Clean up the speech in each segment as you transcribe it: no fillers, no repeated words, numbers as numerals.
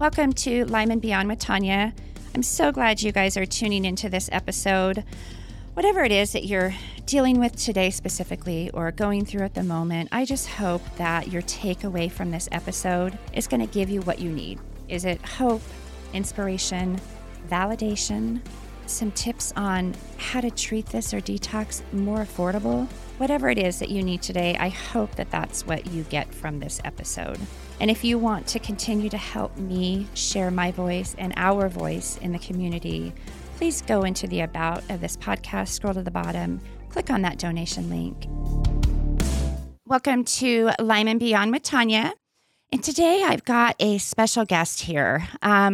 Welcome to Lyme and Beyond with Tanya. I'm so glad you guys are tuning into this episode. Whatever it is that you're dealing with today specifically or going through at the moment, I just hope that your takeaway from this episode is going to give you what you need. Is it hope, inspiration, validation, some tips on how to treat this or detox more affordable? Whatever it is that you need today, I hope that that's what you get from this episode. And if you want to continue to help me share my voice and our voice in the community, please go into the About of this podcast, scroll to the bottom, click on that donation link. Welcome to Lyme and Beyond with Tanya. And today I've got a special guest here.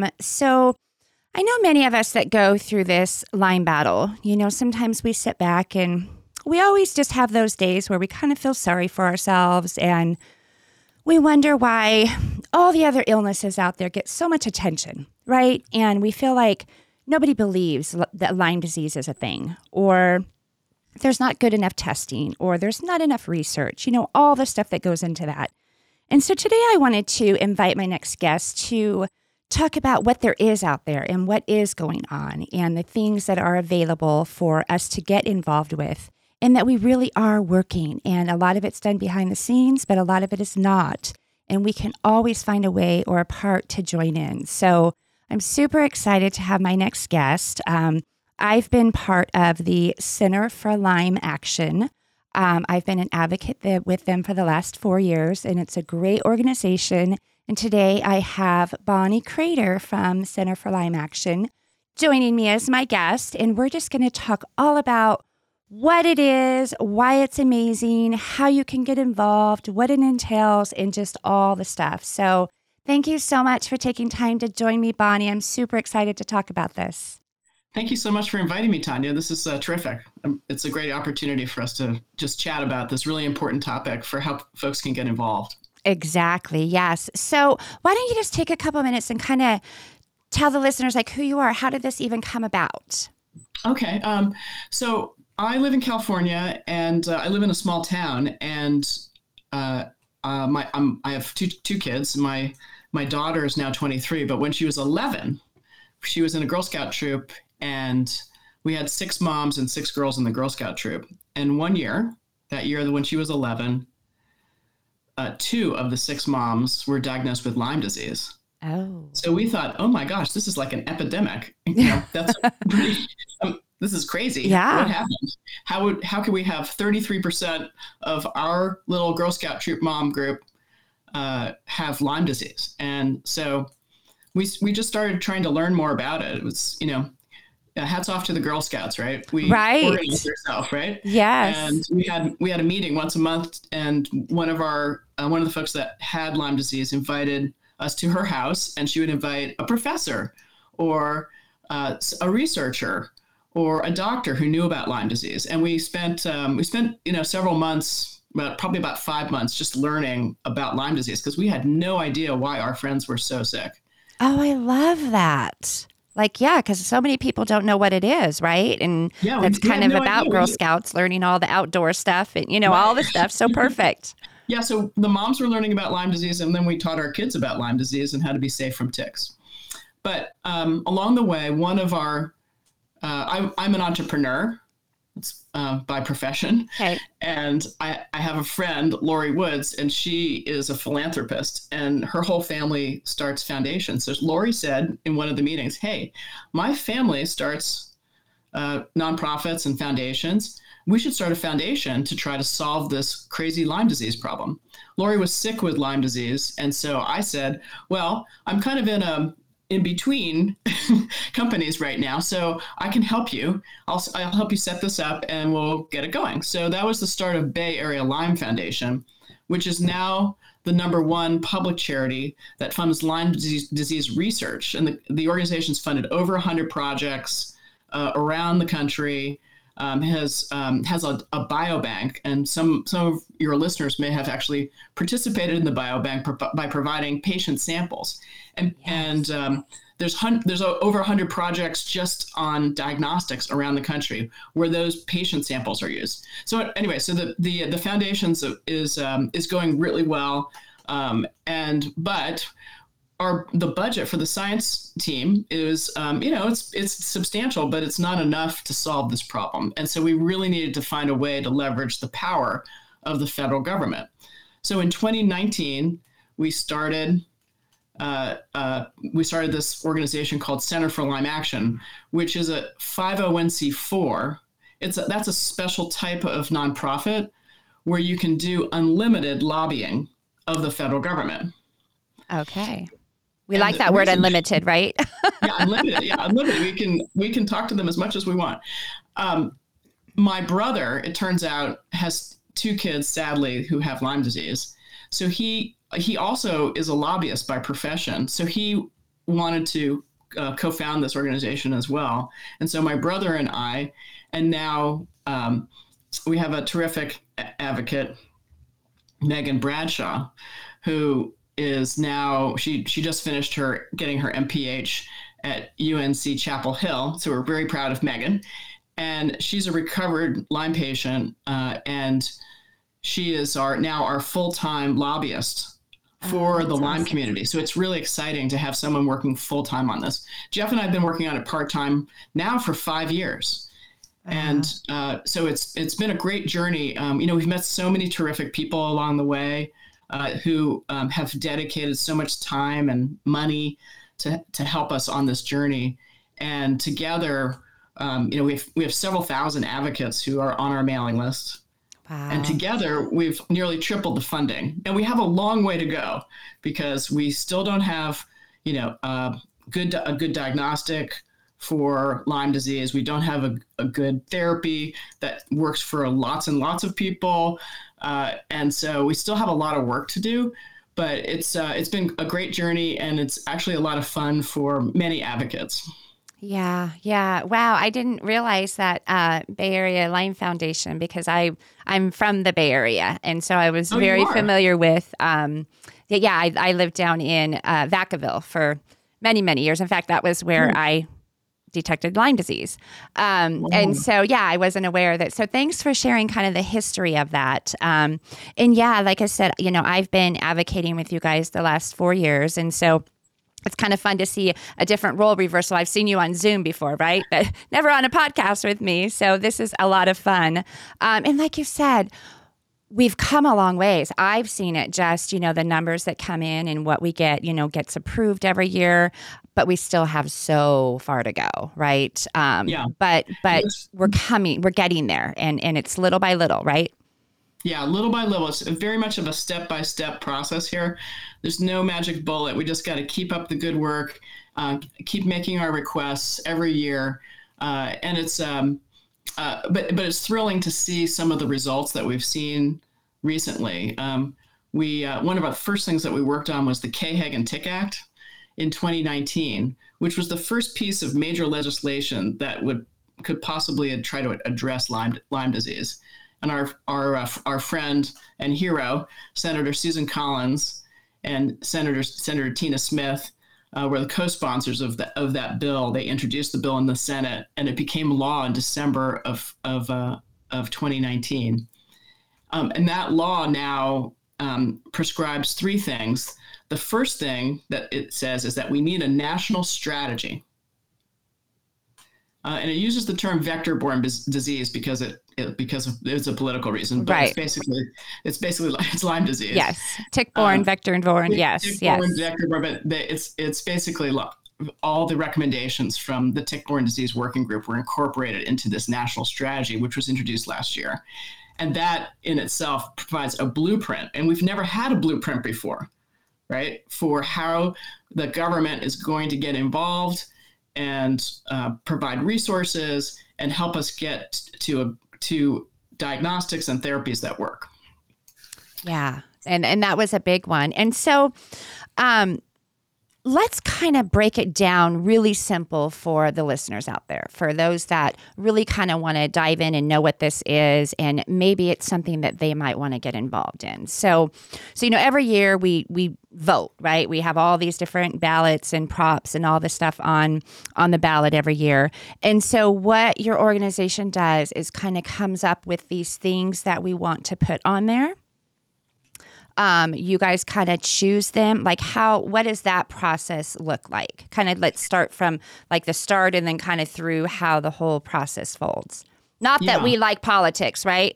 So I know many of us that go through this Lyme battle, sometimes we sit back and we always just have those days where we kind of feel sorry for ourselves and we wonder why all the other illnesses out there get so much attention, right? And we feel like nobody believes that Lyme disease is a thing, or there's not good enough testing, or there's not enough research, all the stuff that goes into that. And so today I wanted to invite my next guest to talk about what there is out there and what is going on and the things that are available for us to get involved with and that we really are working. And a lot of it's done behind the scenes, but a lot of it is not. And we can always find a way or a part to join in. So I'm super excited to have my next guest. I've been part of the Center for Lyme Action. I've been an advocate with them for the last 4 years, and it's a great organization. And today I have Bonnie Crater from Center for Lyme Action joining me as my guest. And we're just going to talk all about what it is, why it's amazing, how you can get involved, what it entails, and just all the stuff. So thank you so much for taking time to join me, Bonnie. I'm super excited to talk about this. Thank you so much for inviting me, Tanya. This is terrific. It's a great opportunity for us to just chat about this really important topic for how folks can get involved. Exactly. Yes. So why don't you just take a couple minutes and kind of tell the listeners who you are? How did this even come about? Okay. So I live in California and I live in a small town, and I have two kids. My daughter is now 23, but when she was 11, she was in a Girl Scout troop, and we had 6 moms and 6 girls in the Girl Scout troop. And that year when she was 11, 2 of the 6 moms were diagnosed with Lyme disease. Oh. So we thought, oh my gosh, this is like an epidemic. That's pretty, this is crazy. Yeah. What happened? How can we have 33% of our little Girl Scout troop mom group have Lyme disease? And so we just started trying to learn more about it. It was, hats off to the Girl Scouts, right? We organized ourselves, right? Yes. And we had a meeting once a month, and one of the folks that had Lyme disease invited us to her house, and she would invite a professor or a researcher or a doctor who knew about Lyme disease. And we spent several months, probably about 5 months, just learning about Lyme disease because we had no idea why our friends were so sick. Oh, I love that. Because so many people don't know what it is, right? And that's kind of about Girl Scouts learning all the outdoor stuff and, all the stuff. So perfect. Yeah, so the moms were learning about Lyme disease, and then we taught our kids about Lyme disease and how to be safe from ticks. But along the way, one of our, I'm an entrepreneur by profession, okay. And I have a friend, Lori Woods, and she is a philanthropist, and her whole family starts foundations. So Lori said in one of the meetings, hey, my family starts nonprofits and foundations. We should start a foundation to try to solve this crazy Lyme disease problem. Lori was sick with Lyme disease. And so I said, well, I'm kind of in between companies right now, so I can help you. I'll help you set this up and we'll get it going. So that was the start of Bay Area Lyme Foundation, which is now the #1 public charity that funds Lyme disease research. And the organization's funded over 100 projects around the country. Has a biobank, and some of your listeners may have actually participated in the biobank by providing patient samples. And there's over 100 projects just on diagnostics around the country where those patient samples are used. So anyway, so the foundations is going really well, but the budget for the science team is, it's substantial, but it's not enough to solve this problem. And so we really needed to find a way to leverage the power of the federal government. So in 2019, we started this organization called Center for Lyme Action, which is a 501c4. That's a special type of nonprofit where you can do unlimited lobbying of the federal government. Okay. We like that word unlimited, right? Yeah, unlimited. Yeah, unlimited. We can talk to them as much as we want. My brother, it turns out, has 2 kids, sadly, who have Lyme disease. So he also is a lobbyist by profession. So he wanted to co-found this organization as well. And so my brother and I, and now we have a terrific advocate, Megan Bradshaw, who is now, she just finished getting her MPH at UNC Chapel Hill. So we're very proud of Megan. And she's a recovered Lyme patient, and she is now our full-time lobbyist for the Lyme community. So it's really exciting to have someone working full-time on this. Jeff and I have been working on it part-time now for 5 years. And so it's been a great journey. We've met so many terrific people along the way who have dedicated so much time and money to help us on this journey. And together, we have several thousand advocates who are on our mailing list. Wow. And together, we've nearly tripled the funding. And we have a long way to go because we still don't have, a good diagnostic for Lyme disease. We don't have a good therapy that works for lots and lots of people. And so we still have a lot of work to do, but it's been a great journey, and it's actually a lot of fun for many advocates. Yeah. Wow. I didn't realize that Bay Area Lyme Foundation, because I'm from the Bay Area. And so I was very familiar with, I lived down in Vacaville for many, many years. In fact, that was where I detected Lyme disease. And so, I wasn't aware of that. So thanks for sharing kind of the history of that. And like I said, I've been advocating with you guys the last 4 years. And so it's kind of fun to see a different role reversal. I've seen you on Zoom before, right? But never on a podcast with me. So this is a lot of fun. And like you said, we've come a long ways. I've seen it just, the numbers that come in and what we get, gets approved every year, but we still have so far to go, right? But we're getting there, and it's little by little, right? Yeah, little by little. It's very much of a step-by-step process here. There's no magic bullet. We just got to keep up the good work, keep making our requests every year. And it's, but it's thrilling to see some of the results that we've seen recently. One of our first things that we worked on was the Kay-Hagan-Tick Act in 2019, which was the first piece of major legislation that could possibly try to address Lyme disease. And our friend and hero, Senator Susan Collins and Senator Tina Smith, were the co-sponsors of that bill. They introduced the bill in the Senate, and it became law in December of 2019. And that law now prescribes 3 things. The first thing that it says is that we need a national strategy. And it uses the term vector-borne disease because it's a political reason, but right. It's basically Lyme disease. Yes, tick-borne, vector-borne. Yes, tick-borne, vector-borne, but it's basically all the recommendations from the tick-borne disease working group were incorporated into this national strategy, which was introduced last year, and that in itself provides a blueprint. And we've never had a blueprint before, right? For how the government is going to get involved and provide resources and help us get to diagnostics and therapies that work. Yeah, and that was a big one. And so let's kind of break it down really simple for the listeners out there, for those that really kind of want to dive in and know what this is, and maybe it's something that they might want to get involved in. So every year we vote, right? We have all these different ballots and props and all this stuff on the ballot every year. And so what your organization does is kind of comes up with these things that we want to put on there. you guys kind of choose them? Like what does that process look like? Kind of let's start from like the start and then kind of through how the whole process folds. Not that we like politics, right?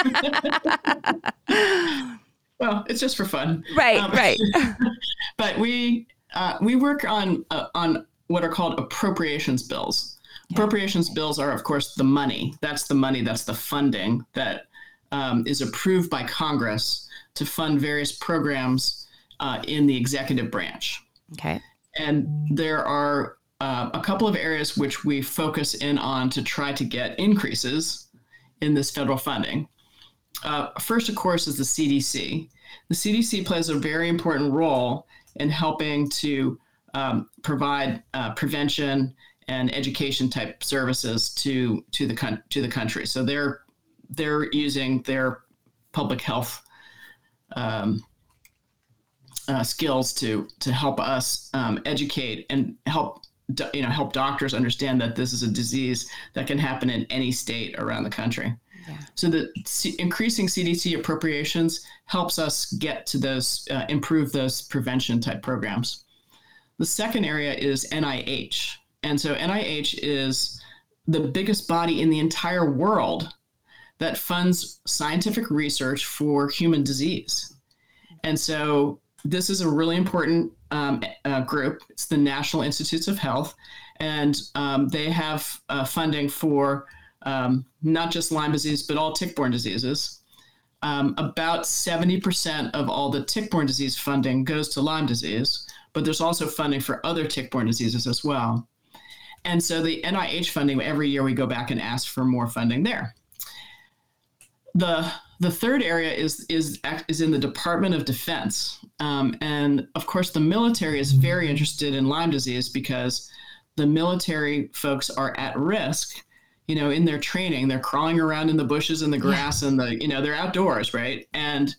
Well, it's just for fun. Right. But we work on what are called appropriations bills. Yeah. Appropriations bills are, of course, the money. That's the funding that is approved by Congress to fund various programs in the executive branch. Okay. And there are a couple of areas which we focus in on to try to get increases in this federal funding. First, of course, is the CDC. The CDC plays a very important role in helping to provide prevention and education type services to the country. So they're using their public health skills to help us educate and help doctors understand that this is a disease that can happen in any state around the country. Yeah. So the increasing CDC appropriations helps us get to those, improve those prevention type programs. The second area is NIH. And so NIH is the biggest body in the entire world that funds scientific research for human disease. And so this is a really important group. It's the National Institutes of Health, and they have funding for not just Lyme disease, but all tick-borne diseases. About 70% of all the tick-borne disease funding goes to Lyme disease, but there's also funding for other tick-borne diseases as well. And so the NIH funding, every year we go back and ask for more funding there. The third area is in the Department of Defense. And of course, the military is very interested in Lyme disease because the military folks are at risk, in their training. They're crawling around in the bushes and the grass and they're outdoors, right? And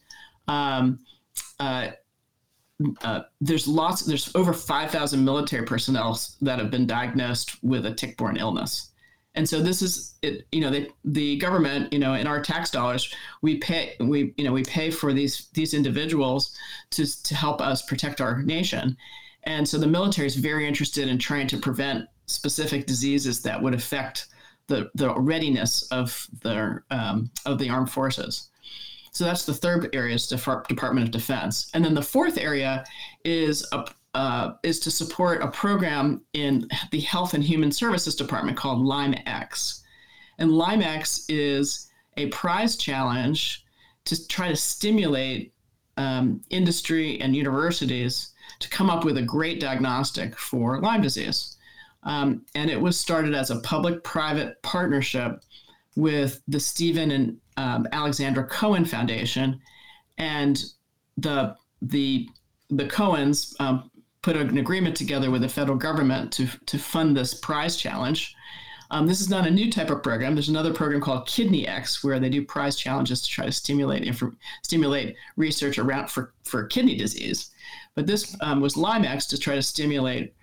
there's over 5,000 military personnel that have been diagnosed with a tick-borne illness. And so this is it, the government, in our tax dollars, we pay for these individuals to help us protect our nation. And so the military is very interested in trying to prevent specific diseases that would affect the readiness of the armed forces. So that's the third area, is Department of Defense. And then the fourth area is to support a program in the Health and Human Services Department called LymeX. And LymeX is a prize challenge to try to stimulate industry and universities to come up with a great diagnostic for Lyme disease. And it was started as a public-private partnership with the Stephen and Alexandra Cohen Foundation. And the Cohens put an agreement together with the federal government to fund this prize challenge. This is not a new type of program. There's another program called KidneyX, where they do prize challenges to try to stimulate research around for kidney disease. But this was LymeX to try to stimulate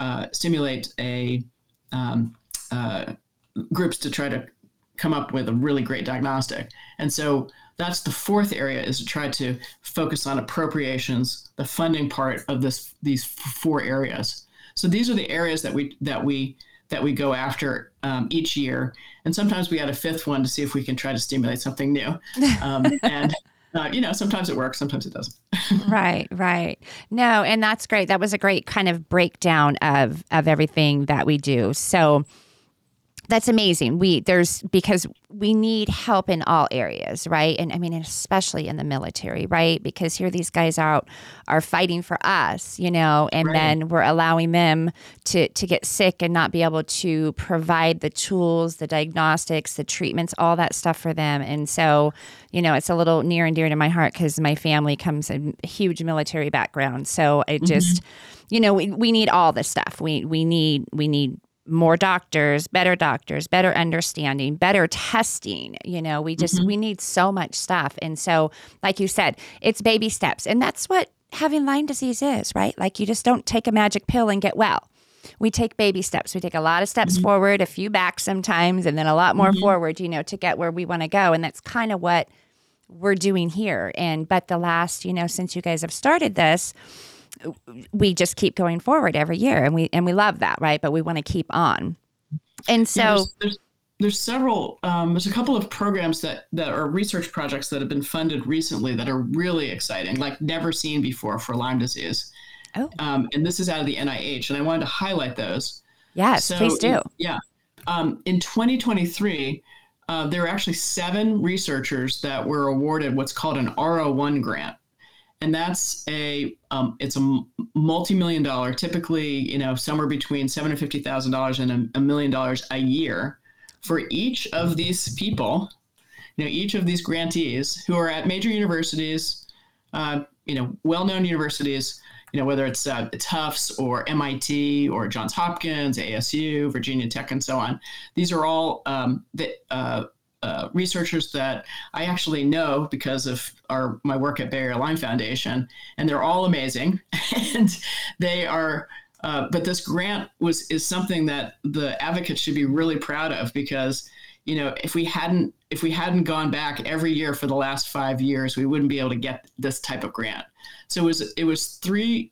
groups to try to come up with a really great diagnostic. And so that's the fourth area, is to try to focus on appropriations, the funding part of these four areas. So these are the areas that we go after each year. And sometimes we add a fifth one to see if we can try to stimulate something new. And sometimes it works, sometimes it doesn't. Right. No, and that's great. That was a great kind of breakdown of everything that we do. So that's amazing. Because we need help in all areas, right? And I mean, especially in the military, right? Because here these guys are fighting for us, and right. Then we're allowing them to get sick and not be able to provide the tools, the diagnostics, the treatments, all that stuff for them. And so, it's a little near and dear to my heart because my family comes in a huge military background. So it just, we need all this stuff. We need more doctors, better understanding, better testing. We need so much stuff. And so, like you said, it's baby steps. And that's what having Lyme disease is, right? Like you just don't take a magic pill and get well. We take baby steps. We take a lot of steps forward, a few back sometimes, and then a lot more forward, to get where we want to go. And that's kind of what we're doing here. But the last, since you guys have started this, we just keep going forward every year, and we love that, right? But we want to keep on. And so there's several, there's a couple of programs that are research projects that have been funded recently that are really exciting, like never seen before for Lyme disease. Oh. And this is out of the NIH, and I wanted to highlight those. Yes, please do. In 2023, there were actually 7 researchers that were awarded what's called an R01 grant. And that's it's a multi-million-dollar, typically, somewhere between $750,000 and $1 million a year for each of these people, each of these grantees who are at major universities, well-known universities, whether it's Tufts or MIT or Johns Hopkins, ASU, Virginia Tech, and so on. These are all researchers that I actually know because of my work at Bay Area Lyme Foundation, and they're all amazing. And they are, but this grant is something that the advocates should be really proud of, because, if we hadn't gone back every year for the last 5 years, we wouldn't be able to get this type of grant. So it was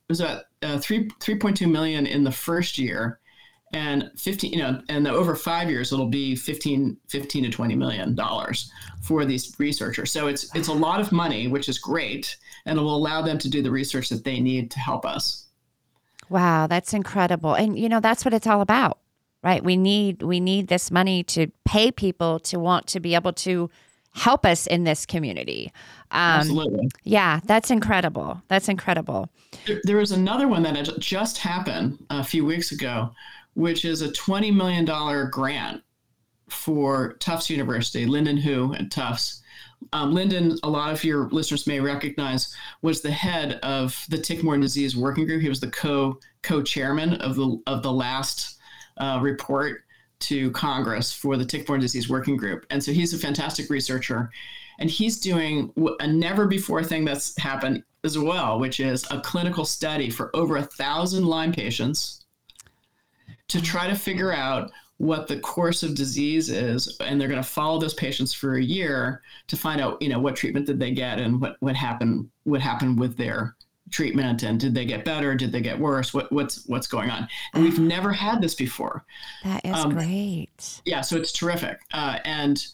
3.2 million in the first year, and 15, and over 5 years, it'll be 15 to $20 million for these researchers. So it's a lot of money, which is great, and it will allow them to do the research that they need to help us. Wow, that's incredible. And, that's what it's all about, right? We need this money to pay people to want to be able to help us in this community. Absolutely. Yeah, that's incredible. That's incredible. There was another one that just happened a few weeks ago, which is a $20 million grant for Tufts University, Lyndon Hu at Tufts. Lyndon, a lot of your listeners may recognize, was the head of the Tick-Borne Disease Working Group. He was the co-chairman of the last report to Congress for the Tick-Borne Disease Working Group. And so he's a fantastic researcher, and he's doing a never-before thing that's happened as well, which is a clinical study for over 1,000 Lyme patients to try to figure out what the course of disease is. And they're going to follow those patients for a year to find out, what treatment did they get, and what happened with their treatment, and did they get better? Did they get worse? What's going on? And we've never had this before. That is great. Yeah. So it's terrific. It's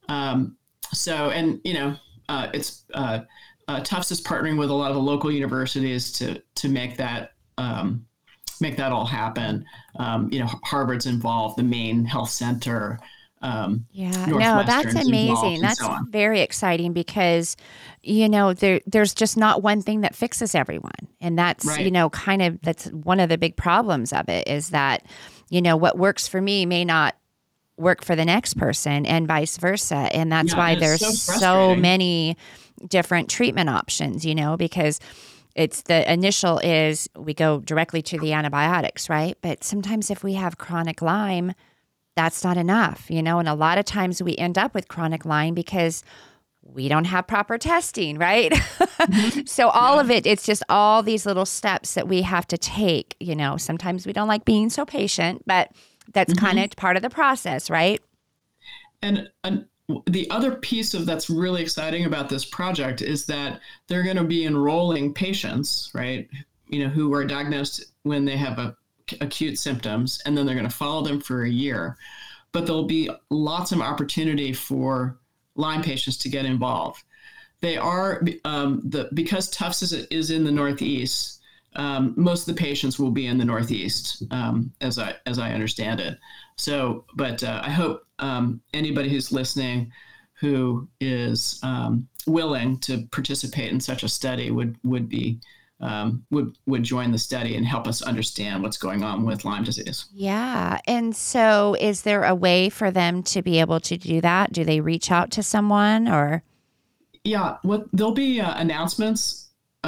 Tufts is partnering with a lot of the local universities to make that all happen. Harvard's involved, the Maine Health Center. That's amazing. That's very exciting, because, there's just not one thing that fixes everyone. And that's, right. That's one of the big problems of it, is that, what works for me may not work for the next person, and vice versa. And that's why there's so many different treatment options, because it's the initial is we go directly to the antibiotics, right? But sometimes if we have chronic Lyme, that's not enough, and a lot of times we end up with chronic Lyme because we don't have proper testing, right? Mm-hmm. So all of it's just all these little steps that we have to take, sometimes we don't like being so patient, but that's kind of part of the process, right? And the other piece of that's really exciting about this project is that they're going to be enrolling patients, right? Who are diagnosed when they have acute symptoms, and then they're going to follow them for a year. But there'll be lots of opportunity for Lyme patients to get involved. They are because Tufts is in the Northeast. Most of the patients will be in the Northeast, as I understand it. So, but I hope anybody who's listening who is willing to participate in such a study would join the study and help us understand what's going on with Lyme disease. Yeah. And so is there a way for them to be able to do that? Do they reach out to someone, or? Yeah, there'll be announcements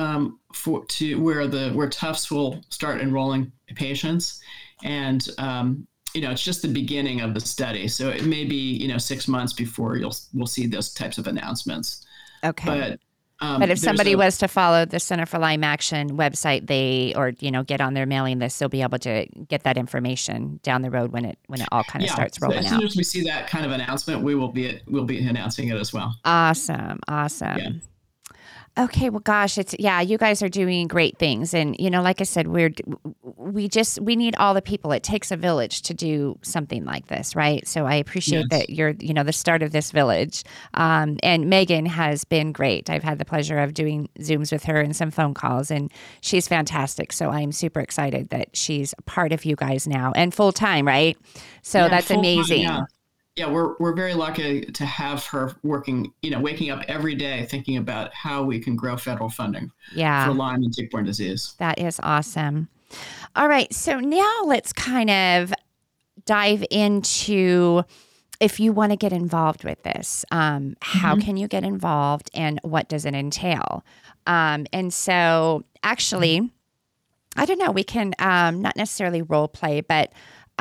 where Tufts will start enrolling patients, and it's just the beginning of the study. So it may be 6 months before we'll see those types of announcements. Okay. But if somebody was to follow the Center for Lyme Action website, get on their mailing list, they'll be able to get that information down the road when it all kind of starts rolling out. As soon as we see that kind of announcement, we'll be announcing it as well. Awesome. Yeah. Okay, well, gosh, you guys are doing great things. And, like I said, we need all the people. It takes a village to do something like this, right? So I appreciate that you're, the start of this village. And Megan has been great. I've had the pleasure of doing Zooms with her and some phone calls, and she's fantastic. So I'm super excited that she's a part of you guys now and full time, right? So that's amazing. Yeah, we're very lucky to have her working, waking up every day thinking about how we can grow federal funding for Lyme and tick-borne disease. That is awesome. All right, so now let's kind of dive into if you want to get involved with this. How can you get involved, and what does it entail? And so actually, I don't know, we can not necessarily role play, but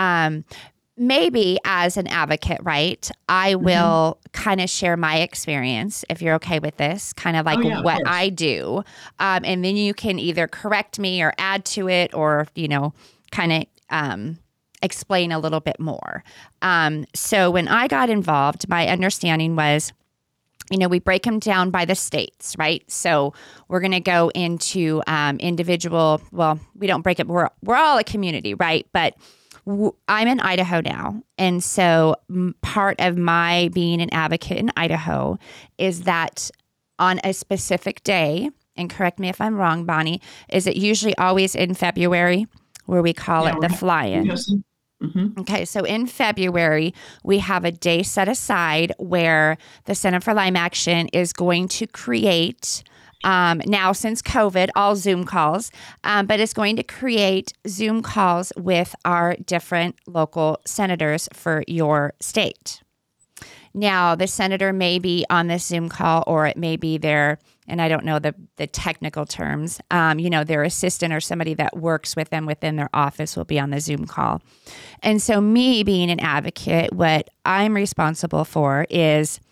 maybe as an advocate, right, I will kind of share my experience, if you're okay with this, kind of like what I do. And then you can either correct me or add to it, or, kind of explain a little bit more. So when I got involved, my understanding was, we break them down by the states, right? So we're going to go into individual, well, we don't break it, we're all a community, right? But I'm in Idaho now, and so part of my being an advocate in Idaho is that on a specific day, and correct me if I'm wrong, Bonnie, is it usually always in February where we call it the fly-in? Okay, so in February, we have a day set aside where the Center for Lyme Action is going to create now, since COVID, all Zoom calls, but it's going to create Zoom calls with our different local senators for your state. Now, the senator may be on this Zoom call, or it may be their, and I don't know the technical terms, their assistant or somebody that works with them within their office will be on the Zoom call. And so me being an advocate, what I'm responsible for is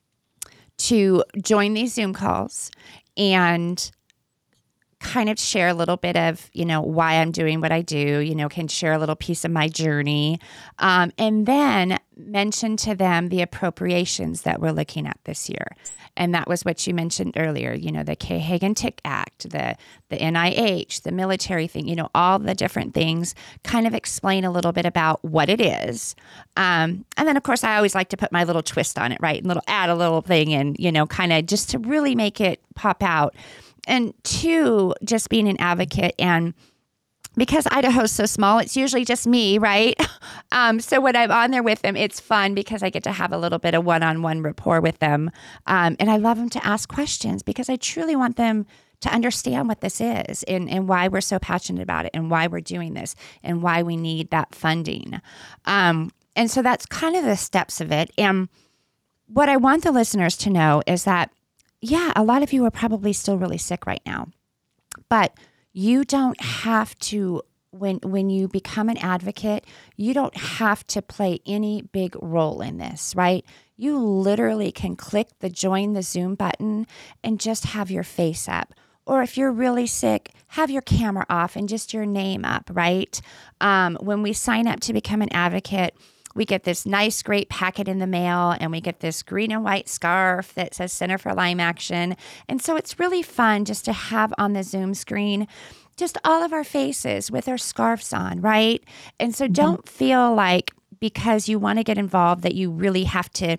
to join these Zoom calls and kind of share a little bit of, why I'm doing what I do, can share a little piece of my journey, and then mention to them the appropriations that we're looking at this year. And that was what you mentioned earlier, the Kay Hagan Tick Act, the NIH, the military thing, all the different things, kind of explain a little bit about what it is. And then, of course, I always like to put my little twist on it, right? And add a little thing and, kind of just to really make it pop out. And two, just being an advocate, and because Idaho's so small, it's usually just me, right? So when I'm on there with them, it's fun because I get to have a little bit of one-on-one rapport with them. And I love them to ask questions because I truly want them to understand what this is and why we're so passionate about it and why we're doing this and why we need that funding. And so that's kind of the steps of it. And what I want the listeners to know is that, a lot of you are probably still really sick right now, but you don't have to, when you become an advocate, you don't have to play any big role in this, right? You literally can click the join the Zoom button and just have your face up. Or if you're really sick, have your camera off and just your name up, right? When we sign up to become an advocate, we get this nice, great packet in the mail, and we get this green and white scarf that says Center for Lyme Action. And so it's really fun just to have on the Zoom screen just all of our faces with our scarves on, right? And so don't feel like because you want to get involved that you really have to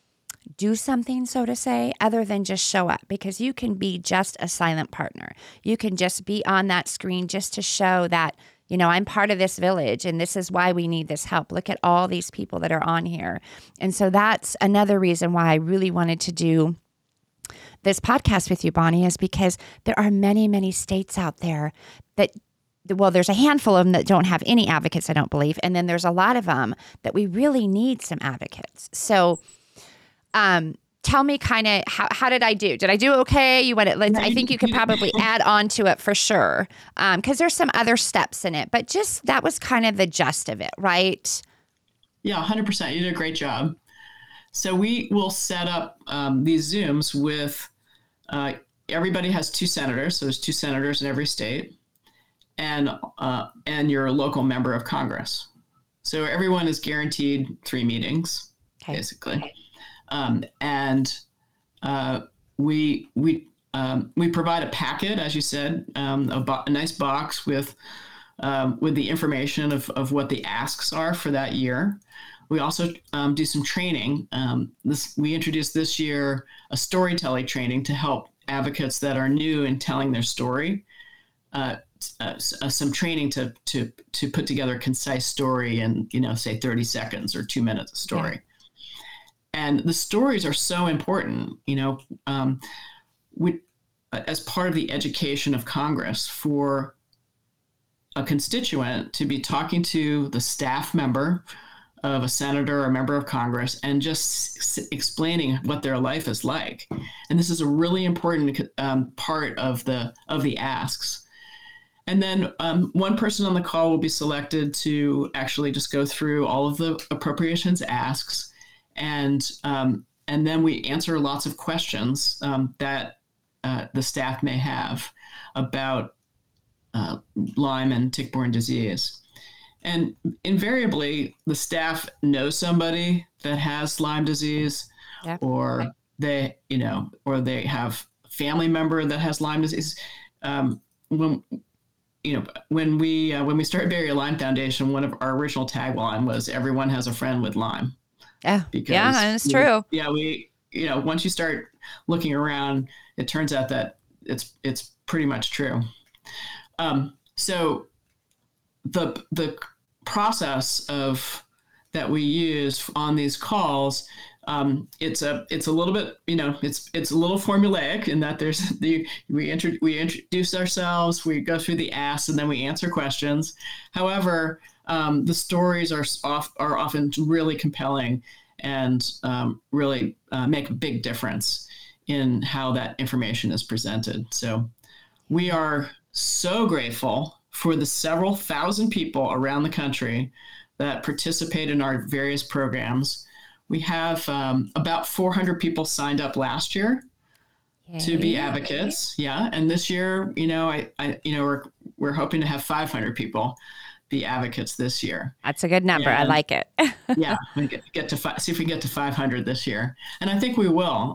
do something, so to say, other than just show up, because you can be just a silent partner. You can just be on that screen just to show that, I'm part of this village and this is why we need this help. Look at all these people that are on here. And so that's another reason why I really wanted to do this podcast with you, Bonnie, is because there are many, many states out there that, well, there's a handful of them that don't have any advocates, I don't believe. And then there's a lot of them that we really need some advocates. So, tell me kind of how did I do? Did I do okay? I think you could probably add on to it for sure. Because there's some other steps in it, but just that was kind of the gist of it, right? Yeah, 100%. You did a great job. So we will set up these Zooms with everybody has 2 senators. So there's 2 senators in every state, and your local member of Congress. So everyone is guaranteed 3 meetings, basically. And we provide a packet, as you said, a nice box with the information of what the asks are for that year. We also do some training. We introduced this year a storytelling training to help advocates that are new in telling their story. Some training to put together a concise story in, say 30 seconds or 2 minutes of story. Yeah. And the stories are so important, as part of the education of Congress, for a constituent to be talking to the staff member of a senator or a member of Congress and just explaining what their life is like. And this is a really important part of the asks. And then one person on the call will be selected to actually just go through all of the appropriations asks, and then we answer lots of questions that the staff may have about Lyme and tick-borne disease. And invariably, the staff knows somebody that has Lyme disease, or they have a family member that has Lyme disease. When we started Barrier Lyme Foundation, one of our original tagline was "Everyone has a friend with Lyme." Yeah, that's true. Once you start looking around, it turns out that it's pretty much true. So the process that we use on these calls, it's a little bit, it's a little formulaic in that we introduce ourselves, we go through the asks, and then we answer questions. However, the stories are often really compelling and really make a big difference in how that information is presented. So we are so grateful for the several thousand people around the country that participate in our various programs. We have about 400 people signed up last year to be advocates. Yeah. And this year, we're hoping to have 500 people be advocates this year. That's a good number. I like it. Yeah. We see if we get to 500 this year. And I think we will.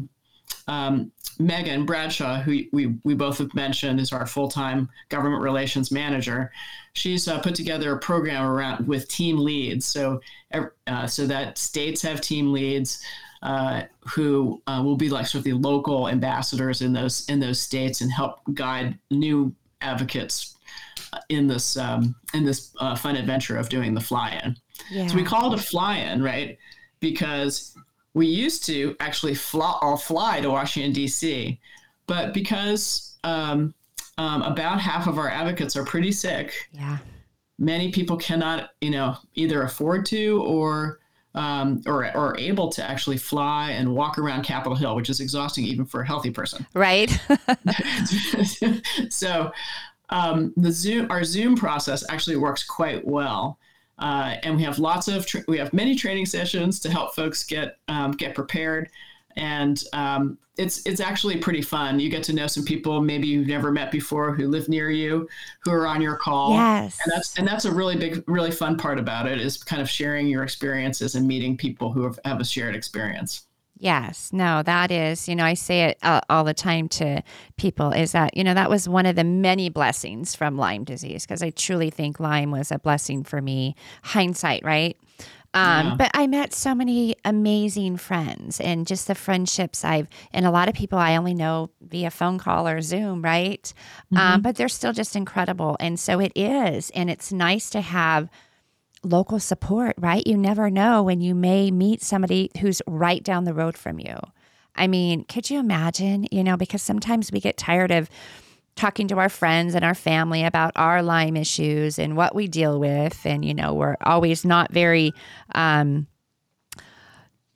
Megan Bradshaw, who we both have mentioned, is our full-time government relations manager. She's put together a program with team leads, so that states have team leads who will be like sort of the local ambassadors in those states and help guide new advocates in this fun adventure of doing the fly-in. Yeah. So we call it a fly-in, right? Because we used to actually fly to Washington, D.C., but because about half of our advocates are pretty sick, many people cannot, either afford to or able to actually fly and walk around Capitol Hill, which is exhausting even for a healthy person. Right. So our Zoom process actually works quite well. And we have we have many training sessions to help folks get prepared, and it's actually pretty fun. You get to know some people maybe you've never met before who live near you, who are on your call. Yes, and that's a really fun part about it, is kind of sharing your experiences and meeting people who have a shared experience. Yes, no, that is, I say it all the time to people, is that, that was one of the many blessings from Lyme disease, because I truly think Lyme was a blessing for me. Hindsight, right? But I met so many amazing friends, and just the friendships and a lot of people I only know via phone call or Zoom, right? Mm-hmm. But they're still just incredible. And so it is, and it's nice to have local support, right? You never know when you may meet somebody who's right down the road from you. I mean, could you imagine, because sometimes we get tired of talking to our friends and our family about our Lyme issues and what we deal with. And, we're always not very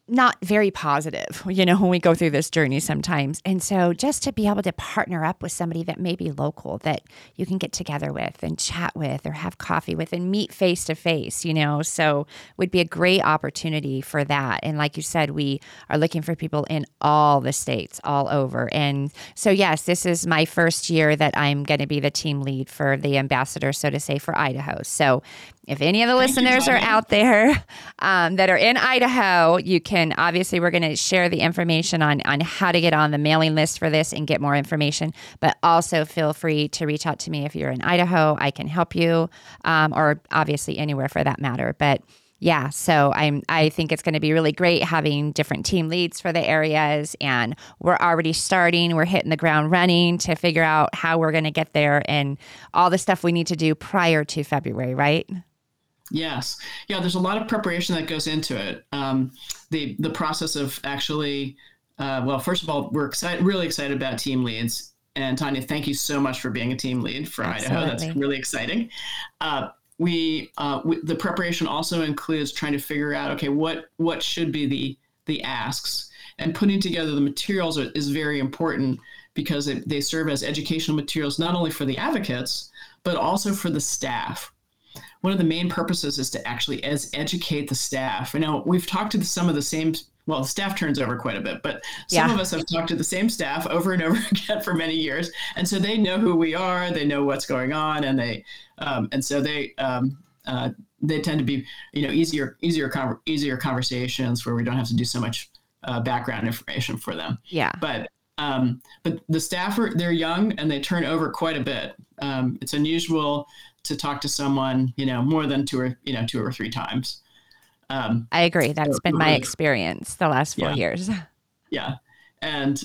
not very positive, when we go through this journey sometimes. And so just to be able to partner up with somebody that may be local that you can get together with and chat with or have coffee with and meet face to face, so would be a great opportunity for that. And like you said, we are looking for people in all the states, all over. And so, yes, this is my first year that I'm going to be the team lead for the ambassador, so to say, for Idaho. So if any of the listeners are out there that are in Idaho, you can, obviously, we're going to share the information on how to get on the mailing list for this and get more information. But also feel free to reach out to me if you're in Idaho. I can help you, or obviously anywhere for that matter. But yeah, so I think it's going to be really great having different team leads for the areas, and we're already starting. We're hitting the ground running to figure out how we're going to get there and all the stuff we need to do prior to February, right? Yes. Yeah, there's a lot of preparation that goes into it. The process of actually, first of all, we're really excited about team leads. And Tanya, thank you so much for being a team lead for Absolutely. Idaho. That's really exciting. The preparation also includes trying to figure out, okay, what should be the asks, and putting together the materials is very important because they serve as educational materials, not only for the advocates, but also for the staff. One of the main purposes is to actually educate the staff. We've talked to some of the same, the staff turns over quite a bit, but some of us have talked to the same staff over and over again for many years. And so they know who we are, they know what's going on, and they tend to be, easier conversations where we don't have to do so much background information for them. Yeah. But the staff they're young and they turn over quite a bit. It's unusual to talk to someone, more than two or three times. I agree. That's been my experience the last 4 years. Yeah. And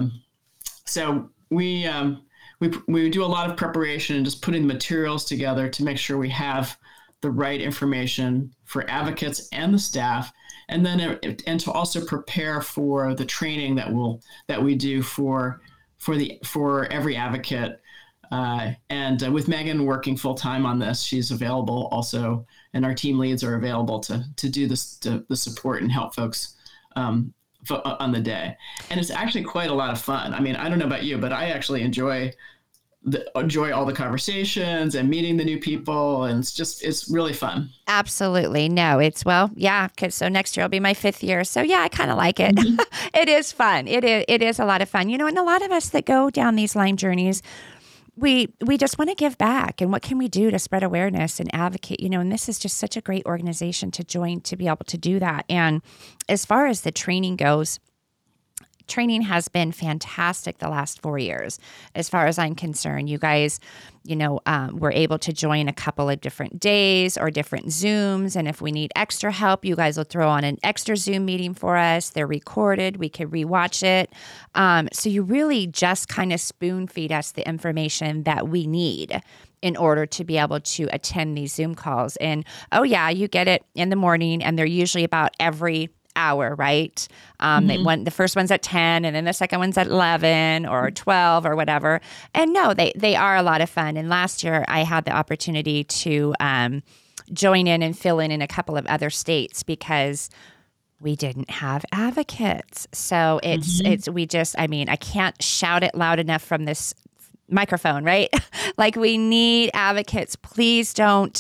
so we do a lot of preparation and just putting materials together to make sure we have the right information for advocates and the staff, and then and to also prepare for the training that we do for every advocate. And with Megan working full time on this, she's available also, and our team leads are available to do this, the support and help folks on the day. And it's actually quite a lot of fun. I mean, I don't know about you, but I actually enjoy all the conversations and meeting the new people, and it's really fun. Absolutely. No, because so next year will be my 5th year. So yeah, I kind of like it. Mm-hmm. It is fun. It is a lot of fun. And a lot of us that go down these Lyme journeys, we just want to give back, and what can we do to spread awareness and advocate, and this is just such a great organization to join to be able to do that. And as far as the training goes, training has been fantastic the last 4 years. As far as I'm concerned, you guys, were able to join a couple of different days or different Zooms. And if we need extra help, you guys will throw on an extra Zoom meeting for us. They're recorded. We can rewatch it. So you really just kind of spoon feed us the information that we need in order to be able to attend these Zoom calls. And, you get it in the morning, and they're usually about every hour, right? The first one's at 10, and then the second one's at 11 or 12 or whatever. And no, they are a lot of fun. And last year I had the opportunity to join in and fill in a couple of other states because we didn't have advocates. So I can't shout it loud enough from this microphone, right? Like, we need advocates. Please don't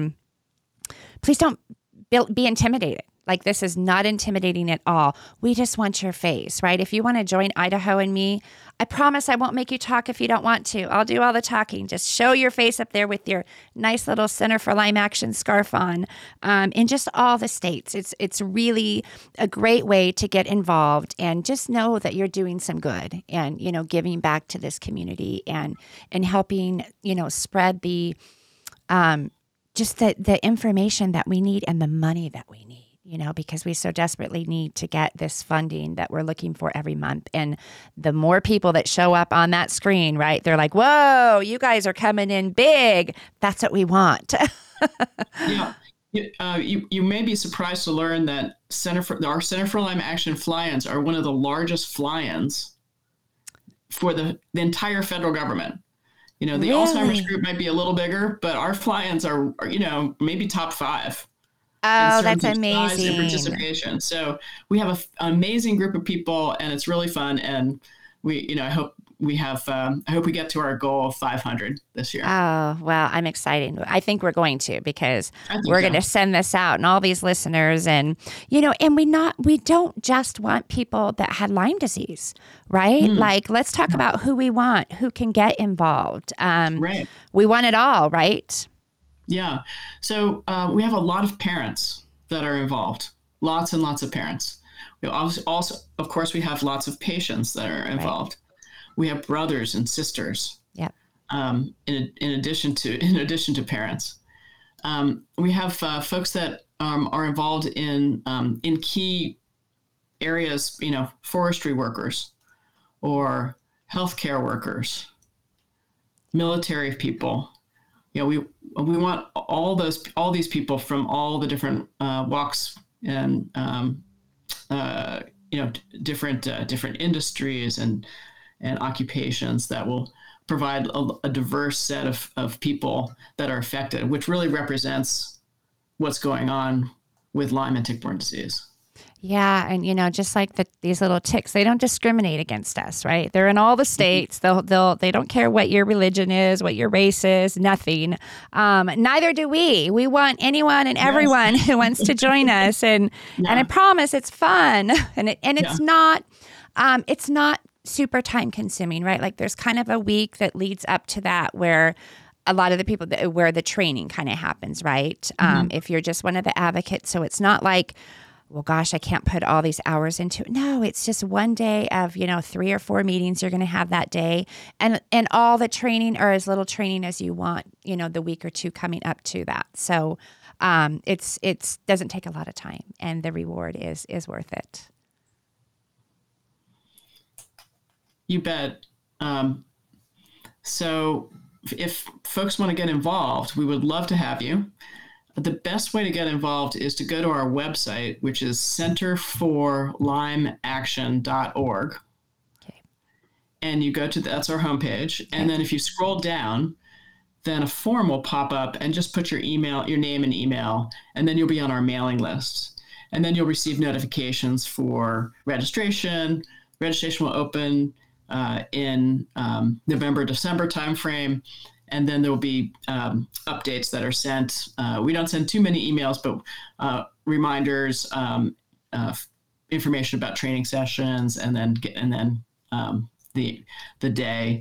be intimidated. Like, this is not intimidating at all. We just want your face, right? If you want to join Idaho and me, I promise I won't make you talk if you don't want to. I'll do all the talking. Just show your face up there with your nice little Center for Lyme Action scarf on in just all the states. It's really a great way to get involved and just know that you're doing some good and, giving back to this community and helping, spread the just the information that we need and the money that we need. Because we so desperately need to get this funding that we're looking for every month. And the more people that show up on that screen, right, they're like, whoa, you guys are coming in big. That's what we want. Yeah. You may be surprised to learn that our Center for Lyme Action fly-ins are one of the largest fly-ins for the entire federal government. The Really? Alzheimer's group might be a little bigger, but our fly-ins are maybe top 5. Oh, terms that's of size and amazing. participation. So we have an amazing group of people, and it's really fun. And I hope I hope we get to our goal of 500 this year. Oh, well, I'm excited. I think we're going to, because I think we're so. going to send this out and all these listeners, and and we don't just want people that had Lyme disease, right? Like, let's talk about who we want, who can get involved. Right. We want it all, right? Yeah. So we have a lot of parents that are involved, lots and lots of parents. We also, of course, we have lots of patients that are involved. Right. We have brothers and sisters. Yeah. In addition to parents, we have folks that are involved in key areas. Forestry workers, or healthcare workers, military people. We want all these people from all the different walks and different industries and occupations that will provide a diverse set of people that are affected, which really represents what's going on with Lyme and tick-borne disease. Yeah, and just like these little ticks, they don't discriminate against us, right? They're in all the states. They don't care what your religion is, what your race is, nothing. Neither do we. We want anyone and everyone who wants to join us, and I promise it's fun, and it's not super time consuming, right? Like, there's kind of a week that leads up to that where a lot of the people where the training kind of happens, right? If you're just one of the advocates, so it's not like, well, gosh, I can't put all these hours into it. No, it's just one day of, 3 or 4 meetings you're going to have that day. And all the training, or as little training as you want, the week or two coming up to that. So it's doesn't take a lot of time, and the reward is worth it. You bet. So if folks want to get involved, we would love to have you. The best way to get involved is to go to our website, which is centerforlymeaction.org. Okay. And you go to that's our homepage. Okay. And then if you scroll down, then a form will pop up, and just put your name and email, and then you'll be on our mailing list. And then you'll receive notifications for registration. Registration will open in November, December timeframe. And then there will be updates that are sent. We don't send too many emails, but reminders, information about training sessions, and then the day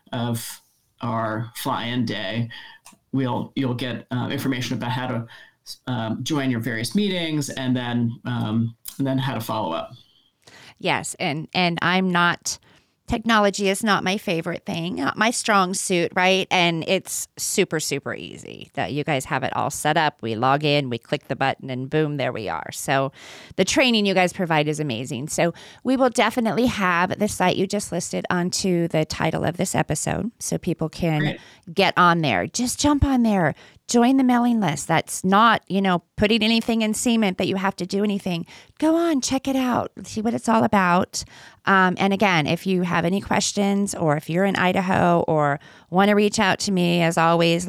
of our fly-in day, you'll get information about how to join your various meetings, and then how to follow up. Yes, and I'm not. Technology is not my favorite thing, not my strong suit, right? And it's super, super easy that you guys have it all set up. We log in, we click the button, and boom, there we are. So the training you guys provide is amazing. So we will definitely have the site you just listed onto the title of this episode, so people can get on there. Just jump on there. Join the mailing list. That's not, putting anything in cement that you have to do anything. Go on, check it out, see what it's all about. And again, if you have any questions, or if you're in Idaho or want to reach out to me, as always,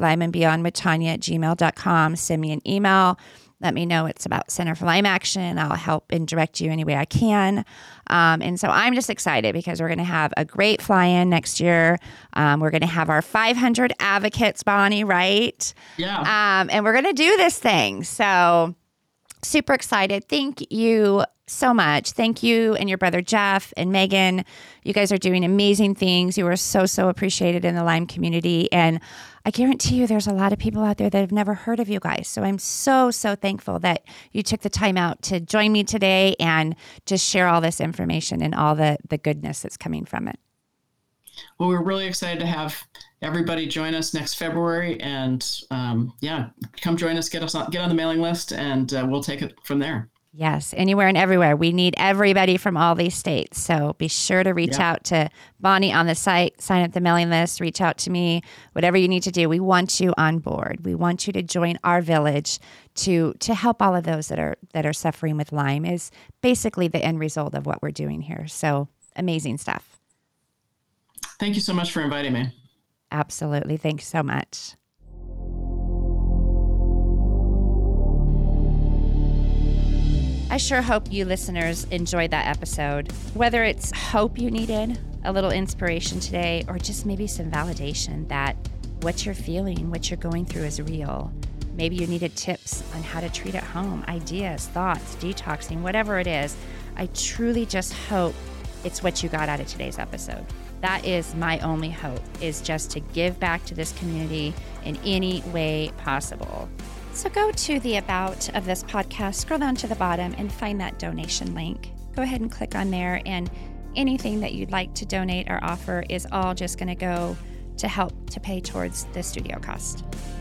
lymeandbeyondwithTanya@gmail.com. Send me an email. Let me know it's about Center for Lyme Action. I'll help and direct you any way I can. And so I'm just excited, because we're going to have a great fly-in next year. We're going to have our 500 advocates, Bonnie, right? Yeah. And we're going to do this thing. So super excited. Thank you so much. Thank you and your brother Jeff and Megan. You guys are doing amazing things. You are so, so appreciated in the Lyme community. And I guarantee you there's a lot of people out there that have never heard of you guys. So I'm so, so thankful that you took the time out to join me today and just share all this information and all the goodness that's coming from it. Well, we're really excited to have everybody join us next February, and come join us, get on the mailing list, and we'll take it from there. Yes, anywhere and everywhere. We need everybody from all these states. So be sure to reach out to Bonnie on the site, sign up the mailing list, reach out to me, whatever you need to do. We want you on board. We want you to join our village to help all of those that are suffering with Lyme, is basically the end result of what we're doing here. So amazing stuff. Thank you so much for inviting me. Absolutely. Thanks so much. I sure hope you listeners enjoyed that episode. Whether it's hope you needed, a little inspiration today, or just maybe some validation that what you're feeling, what you're going through is real. Maybe you needed tips on how to treat at home, ideas, thoughts, detoxing, whatever it is. I truly just hope it's what you got out of today's episode. That is my only hope, is just to give back to this community in any way possible. So go to the About of this podcast, scroll down to the bottom and find that donation link. Go ahead and click on there, and anything that you'd like to donate or offer is all just going to go to help to pay towards the studio cost.